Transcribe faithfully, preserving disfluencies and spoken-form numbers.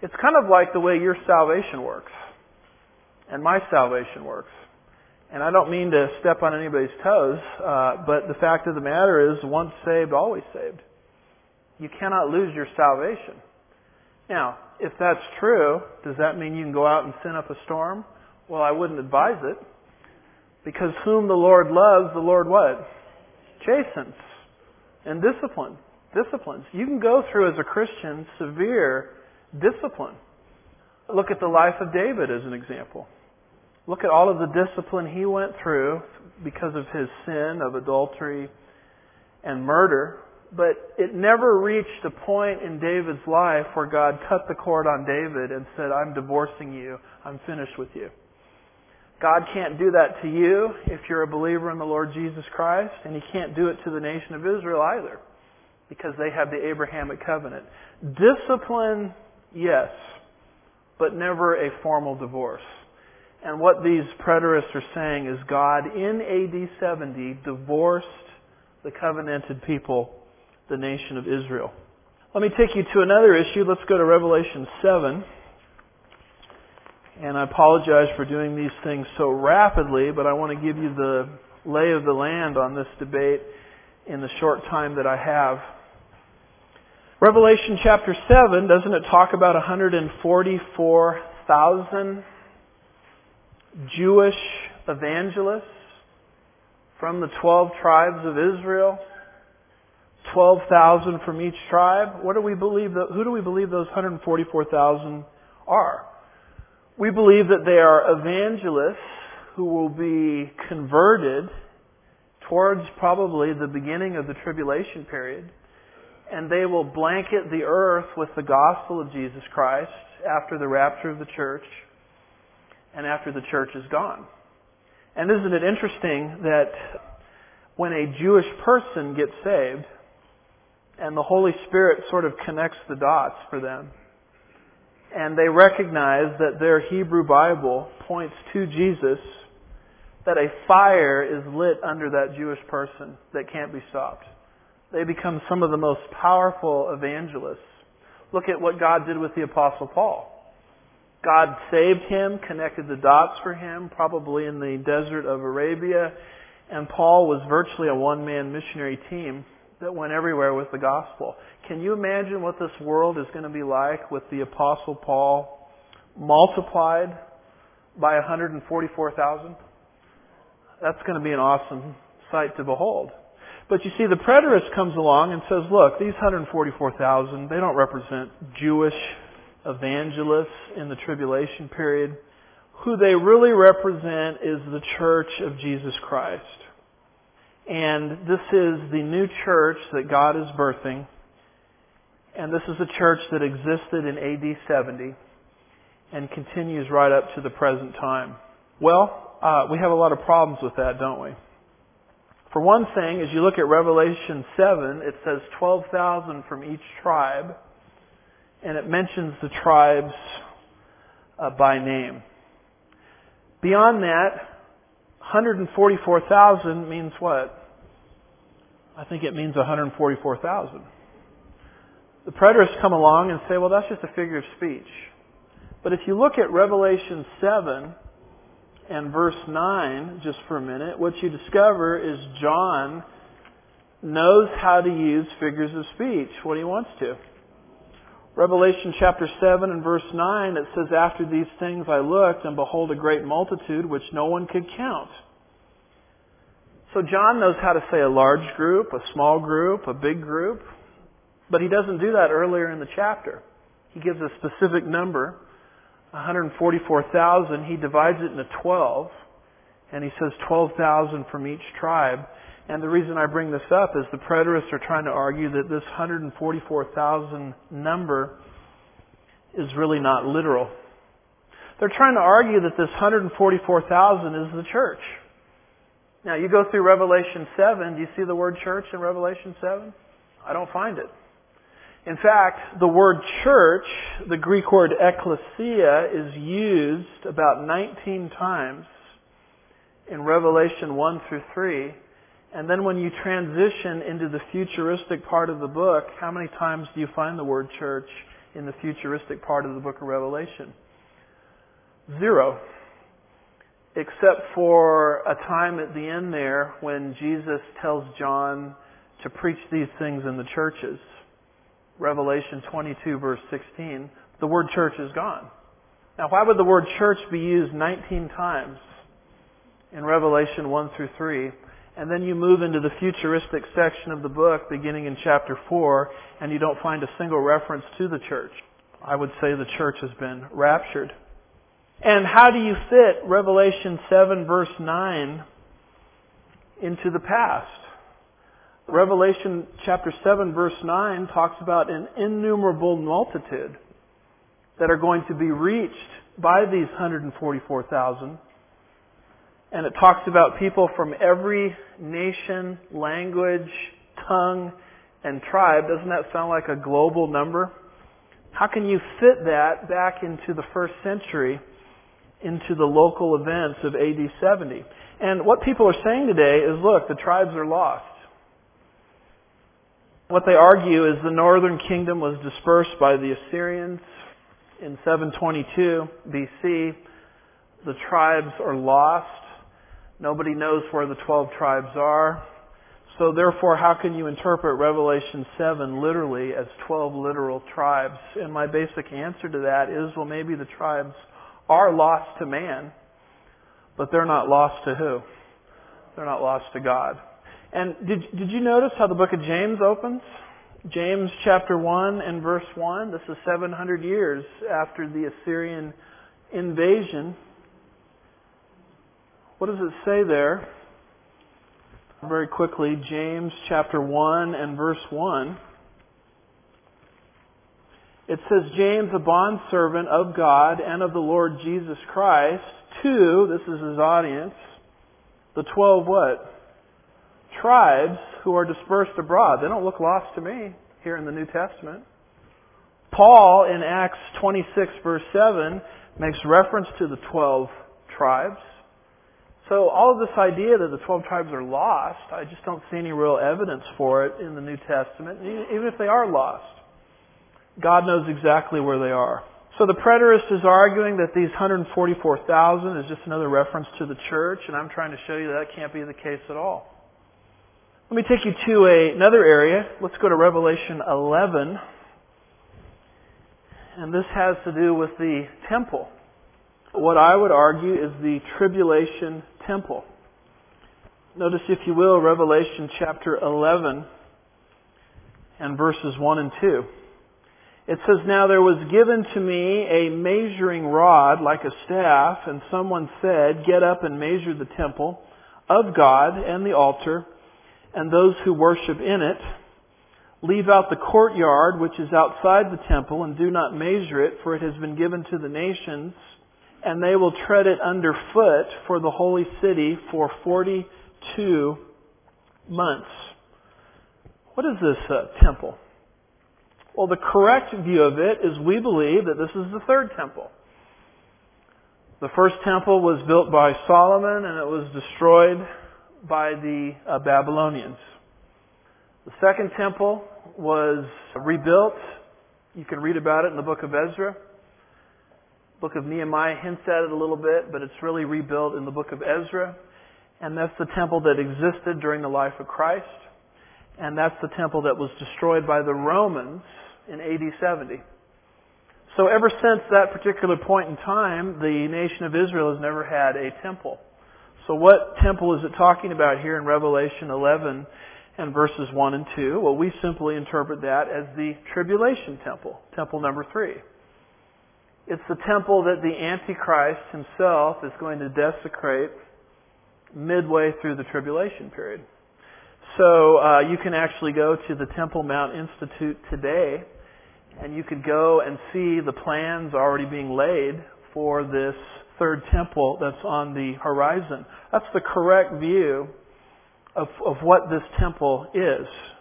It's kind of like the way your salvation works and my salvation works. And I don't mean to step on anybody's toes, uh, but the fact of the matter is, once saved, always saved. You cannot lose your salvation. Now, if that's true, does that mean you can go out and sin up a storm? Well, I wouldn't advise it. Because whom the Lord loves, the Lord what? Chastens and discipline. Disciplines. You can go through as a Christian severe discipline. Look at the life of David as an example. Look at all of the discipline he went through because of his sin of adultery and murder. But it never reached a point in David's life where God cut the cord on David and said, I'm divorcing you. I'm finished with you. God can't do that to you if you're a believer in the Lord Jesus Christ, and He can't do it to the nation of Israel either, because they have the Abrahamic covenant. Discipline, yes, but never a formal divorce. And what these preterists are saying is God, in A D seventy, divorced the covenanted people, the nation of Israel. Let me take you to another issue. Let's go to Revelation seven. And I apologize for doing these things so rapidly, but I want to give you the lay of the land on this debate in the short time that I have. Revelation chapter seven, doesn't it talk about one hundred forty-four thousand Jewish evangelists from the twelve tribes of Israel? twelve thousand from each tribe. What do we believe? That, who do we believe those one hundred forty-four thousand are? We believe that they are evangelists who will be converted towards probably the beginning of the tribulation period, and they will blanket the earth with the gospel of Jesus Christ after the rapture of the church and after the church is gone. And isn't it interesting that when a Jewish person gets saved and the Holy Spirit sort of connects the dots for them, and they recognize that their Hebrew Bible points to Jesus, that a fire is lit under that Jewish person that can't be stopped. They become some of the most powerful evangelists. Look at what God did with the Apostle Paul. God saved him, connected the dots for him, probably in the desert of Arabia, and Paul was virtually a one-man missionary team that went everywhere with the gospel. Can you imagine what this world is going to be like with the Apostle Paul multiplied by one hundred forty-four thousand? That's going to be an awesome sight to behold. But you see, the preterist comes along and says, look, these one hundred forty-four thousand, they don't represent Jewish evangelists in the tribulation period. Who they really represent is the church of Jesus Christ. And this is the new church that God is birthing. And this is a church that existed in A D seventy and continues right up to the present time. Well, uh, we have a lot of problems with that, don't we? For one thing, as you look at Revelation seven, it says twelve thousand from each tribe. And it mentions the tribes uh, by name. Beyond that, one hundred forty-four thousand means what? I think it means one hundred forty-four thousand. The preterists come along and say, well, that's just a figure of speech. But if you look at Revelation seven and verse nine, just for a minute, what you discover is John knows how to use figures of speech when he wants to. Revelation chapter seven and verse nine, it says, after these things I looked, and behold a great multitude which no one could count. So John knows how to say a large group, a small group, a big group, but he doesn't do that earlier in the chapter. He gives a specific number, one hundred forty-four thousand. He divides it into twelve, and he says twelve thousand from each tribe. And the reason I bring this up is the preterists are trying to argue that this one hundred forty-four thousand number is really not literal. They're trying to argue that this one hundred forty-four thousand is the church. Now, you go through Revelation seven, do you see the word church in Revelation seven? I don't find it. In fact, the word church, the Greek word ekklesia, is used about nineteen times in Revelation one through three. And then when you transition into the futuristic part of the book, how many times do you find the word church in the futuristic part of the book of Revelation? Zero. Except for a time at the end there when Jesus tells John to preach these things in the churches. Revelation twenty-two verse sixteen. The word church is gone. Now why would the word church be used nineteen times in Revelation one through three? And then you move into the futuristic section of the book beginning in chapter four and you don't find a single reference to the church. I would say the church has been raptured. And how do you fit Revelation seven verse nine into the past? Revelation chapter seven verse nine talks about an innumerable multitude that are going to be reached by these one hundred forty-four thousand. And it talks about people from every nation, language, tongue, and tribe. Doesn't that sound like a global number? How can you fit that back into the first century, into the local events of A D seventy? And what people are saying today is, look, the tribes are lost. What they argue is the northern kingdom was dispersed by the Assyrians in seven twenty-two B C. The tribes are lost. Nobody knows where the twelve tribes are. So therefore, how can you interpret Revelation seven literally as twelve literal tribes? And my basic answer to that is, well, maybe the tribes are lost to man, but they're not lost to who? They're not lost to God. And did, did you notice how the book of James opens? James chapter one and verse one. This is seven hundred years after the Assyrian invasion. What does it say there? Very quickly, James chapter one and verse one. It says, James, a bondservant of God and of the Lord Jesus Christ, to, this is his audience, the twelve what? Tribes who are dispersed abroad. They don't look lost to me here in the New Testament. Paul in Acts twenty-six verse seven makes reference to the twelve tribes. So all of this idea that the twelve tribes are lost, I just don't see any real evidence for it in the New Testament. Even if they are lost, God knows exactly where they are. So the preterist is arguing that these one hundred forty-four thousand is just another reference to the church, and I'm trying to show you that that can't be the case at all. Let me take you to a, another area. Let's go to Revelation eleven. And this has to do with the temple. What I would argue is the tribulation temple. Notice, if you will, Revelation chapter eleven and verses one and two. It says, Now there was given to me a measuring rod like a staff, and someone said, Get up and measure the temple of God and the altar, and those who worship in it. Leave out the courtyard which is outside the temple, and do not measure it, for it has been given to the nations, and they will tread it underfoot for the holy city for forty-two months. What is this uh, temple? Well, the correct view of it is we believe that this is the third temple. The first temple was built by Solomon, and it was destroyed by the uh, Babylonians. The second temple was rebuilt. You can read about it in the book of Ezra. The book of Nehemiah hints at it a little bit, but it's really rebuilt in the book of Ezra. And that's the temple that existed during the life of Christ. And that's the temple that was destroyed by the Romans in A D seventy. So ever since that particular point in time, the nation of Israel has never had a temple. So what temple is it talking about here in Revelation eleven and verses one and two? Well, we simply interpret that as the tribulation temple, temple number three. It's the temple that the Antichrist himself is going to desecrate midway through the tribulation period. So uh, you can actually go to the Temple Mount Institute today, and you could go and see the plans already being laid for this third temple that's on the horizon. That's the correct view of, of what this temple is.